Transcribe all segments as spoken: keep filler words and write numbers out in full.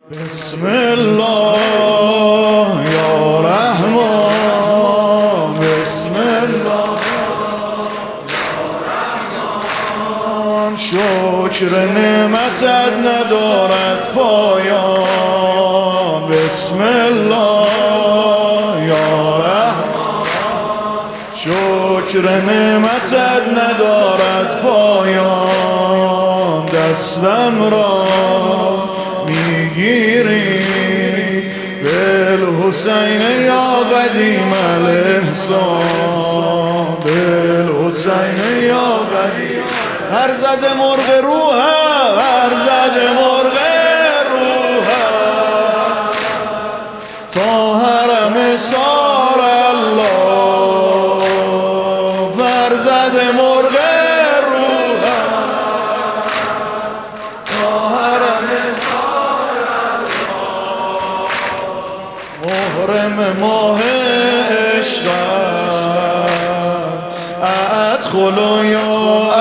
بسم الله یا رحمان، بسم الله یا رحمان. شکر نعمتت ندارد پایان. بسم الله یا رحمان. شکر نعمتت ندارد پایان. دستم را میگیری بالحسین یا قدیم الاحسان، بالحسین یا قدیم. هر زده مرغ روحم، هر زده مرغ روحم، تا حرم سار الله. هر زده مرغ محرم ماه عشقم، ادخل یا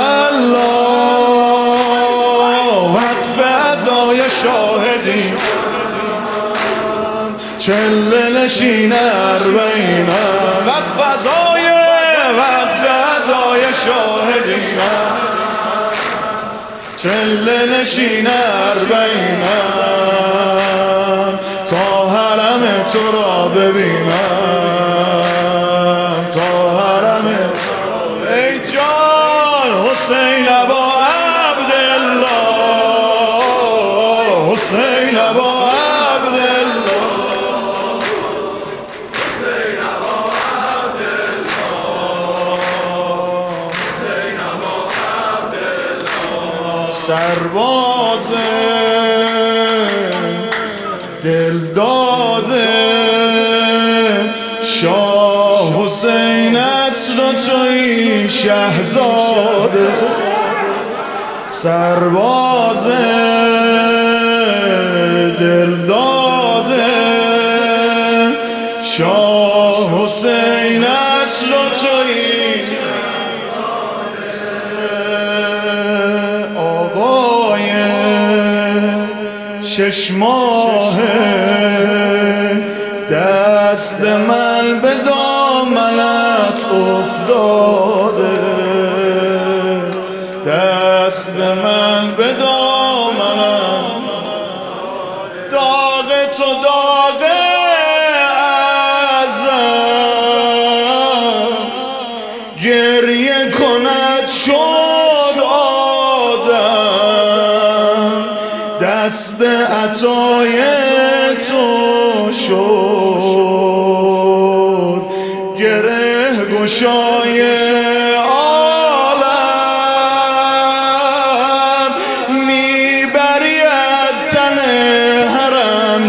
الله. وقف عزای شاهدین، چله نشین اربعینم. وقف عزای وقف عزای شاهدین، چله نشین اربعینم. تا حرم تو را ببینم، تا حرم. ای جان حسین ابا عبدالله، حسین ابا عبدالله، حسین ابا عبدالله، حسین ابا عبدالله. سرباز دل داده شاه حسین است و تویی شهزاده. سرباز دل داده شاه حسین است و تویی آقای شش ماهه. دست من به دامنت افتاده، دست من به دامنت. داغ تو داغ ازم، گریه کند شد آدم. دست عطای تو شد گره گشای عالم. میبری از تن حرم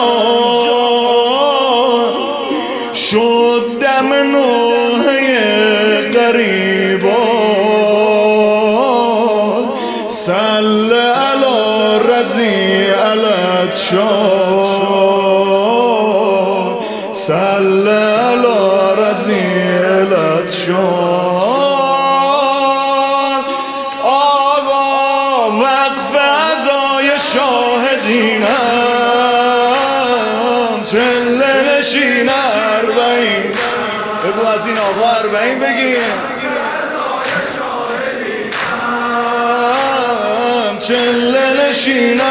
جان، شد دم نوحه غریبان. صل علی رضی علت شان، صل علی رضیلت شان. آقا وقف عزای شاهدینم، چله نشین اربعین. بگو از این آقا اربعین بگیم. چله نشین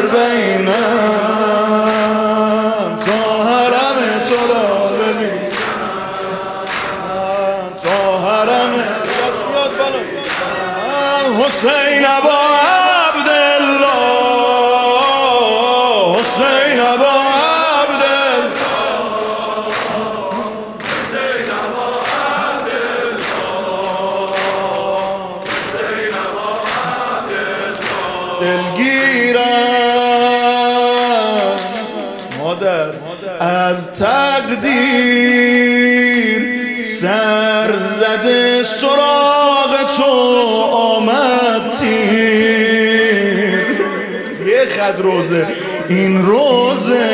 اربعینم، تا حرم تو را ببینم، تا حرم. دست میاد بالا. حسین ابا عبدالله، حسین ابا عبدالله، حسین ابا عبدالله، حسین ابا عبدالله. دلگیرم مادر از تقدیر، سر زده سراغ تو آمد تیر. یه خط روزه، این روزه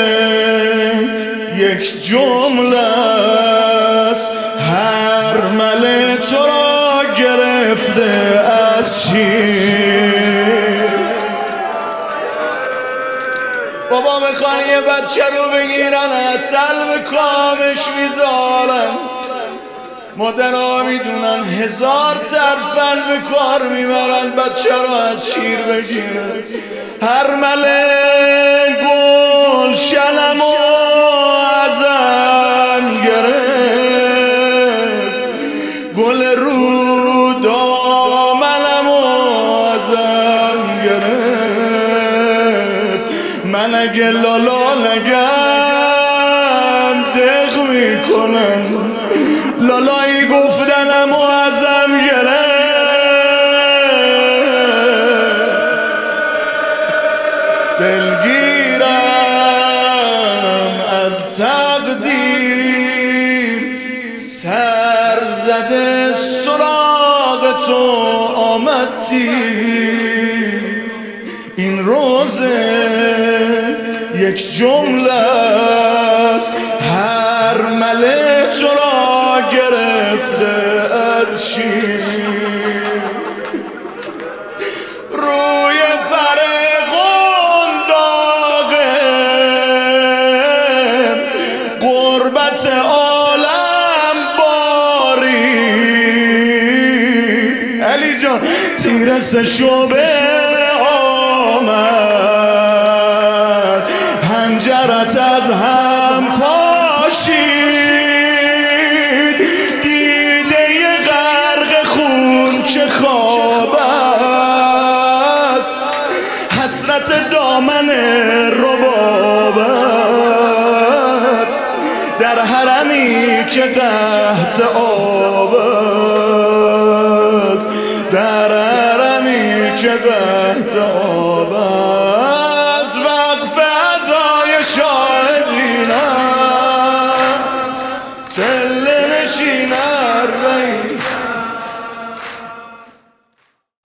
یک جمله است. هر مله تو را گرفته از شیر. بابا میخوان یه بچه رو بگیرن اصل به کامش میذارن، مادرها میدونن هزار ترفل به کار میبرن بچه رو از شیر بگیرن. هر مله گل شنم و ازم گرفت، گل رو دامنم و ازم گرفت. من اگه لالا نگم دق میکنم، لالایی گفتنم و ازم گرفت. دلگیرم از تقدیر سر زده سراغ تو آمدی. این روزه یک جمله است، هر مله تو را گرفته از شیر. روی پر قنداقه غربت عالم باری، علی جان تیر سه شعبه آمد، حنجرت از هم پاشید. دیده غرق خون چه خواب است، حسرت دامن رباب است. در حرمی که قحط آب است، در حرمی که قحط آب است. وقف عزای شاهدینم چله نشین اربعین.